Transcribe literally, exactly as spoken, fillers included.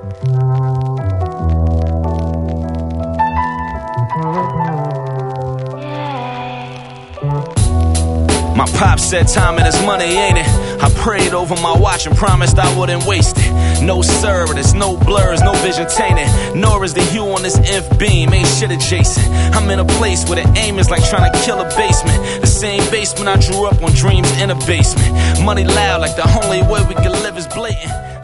My pop said time and his money, ain't it? I prayed over my watch and promised I wouldn't waste it. No sir, there's no blurs, no vision tainted. Nor is the hue on this inf beam, ain't shit adjacent. I'm in a place where the aim is like trying to kill a basement. The same basement I drew up on, dreams in a basement. Money loud like the only way we can live is blatant.